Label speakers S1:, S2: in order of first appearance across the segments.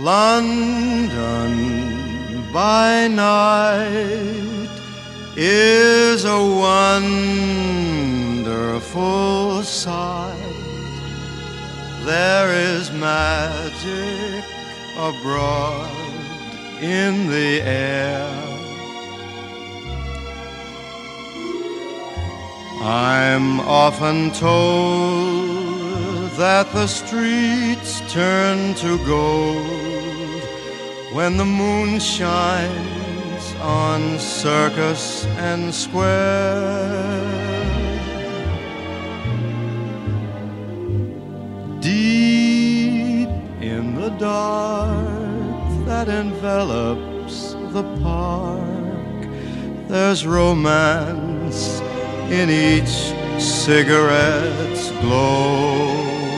S1: London by night is a wonderful sight. There is magic abroad in the air. I'm often told that the streets turn to gold when the moon shines on Circus and Square. Deep in the dark that envelops the park, there's romance in each cigarette's glow.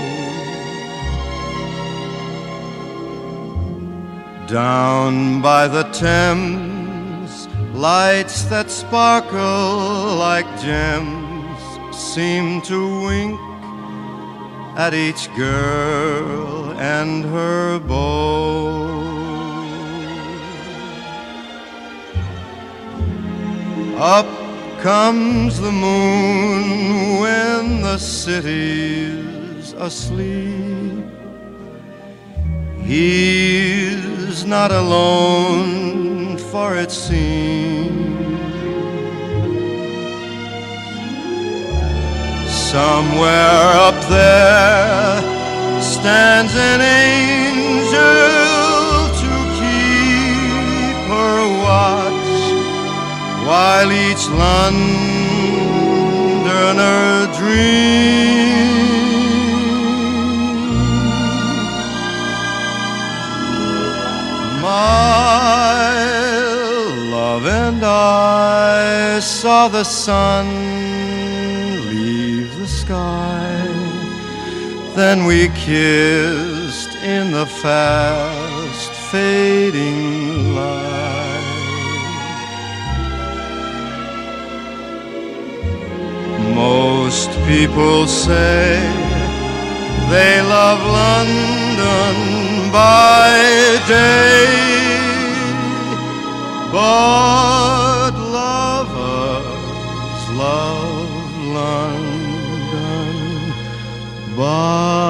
S1: Down by the Thames, lights that sparkle like gems seem to wink at each girl and her beau. Up comes the moon when the city's asleep. He's not alone, for it seems somewhere up there stands an angel to keep her watch, while each Londoner dreams. My love and I saw the sun leave the sky, then we kissed in the fast fading light. Most people say they love London by day, but lovers love London by